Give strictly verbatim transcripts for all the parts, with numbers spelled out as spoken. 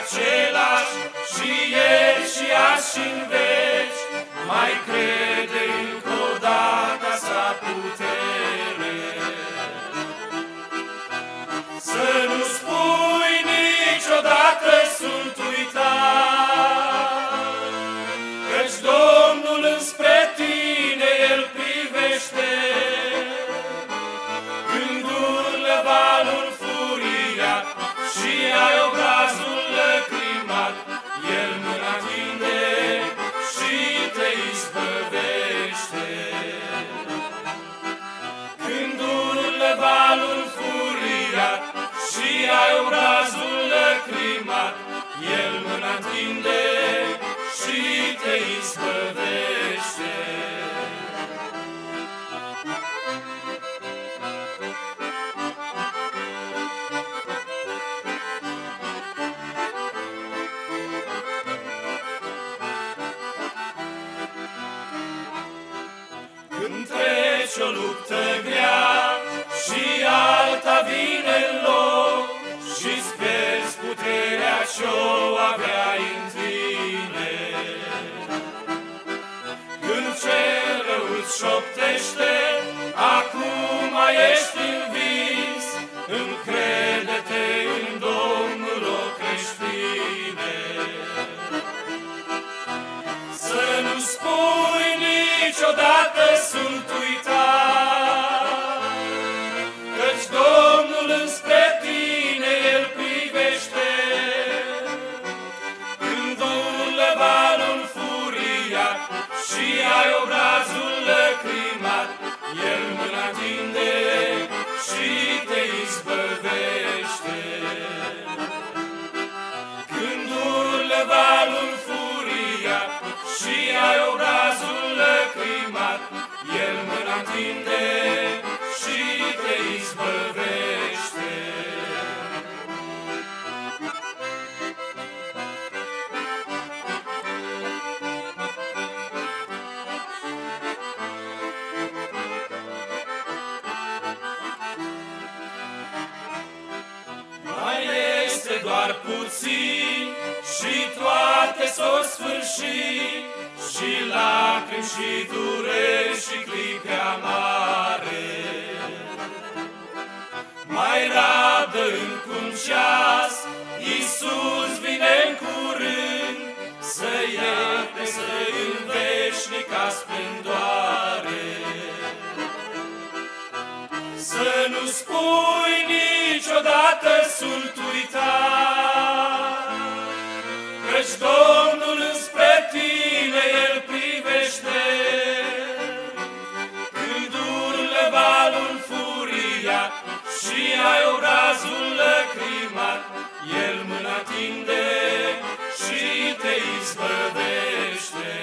același și ieri și azi și-n veci, mai crede încă o dată sa putere. Să nu spui niciodată sunt uitat, căci Domnul înspre tine El privește, când urlă valul furiat și ai obrazul lăcrimat, El mâna tinde și te izbăvește. Când urlă valul furiat și ai obrazul lăcrimat, El mâna tinde și te izbăvește. Când treci o luptă grea și alta vine în loc și-ți pierzi puterea ce-o aveai în tine, când cel rău îți șoptește, acum ești învins, încrede-te în Domnul, o creștine. Să nu spui niciodată sunt uitat, căci Domnul înspre tine El privește, când urlă valul furiat și ai obrazul lăcrimat, El mâna tinde și te izbăvește. Când urlă valul furiat și ai obrazul lăcrimat, El mâna tinde și te izbăvește. Mai este doar puțin și toate s-o sfârși, și lacrimi și dureri și clipe amare. Mai rabdă încă un ceas, Iisus vine în curând, să ierte, să-i în veșnica splendoare. Să nu spui niciodată sunt uitat, căci Domnul înspre tine El privește, când urlă valul furiat și ai obrazul lăcrimat, El mâna tinde și te izbăvește.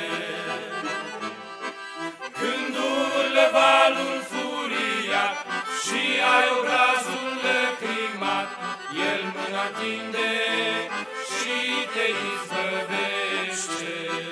Când urlă valul furiat și ai obrazul lăcrimat, El mâna tinde și te izbăvește.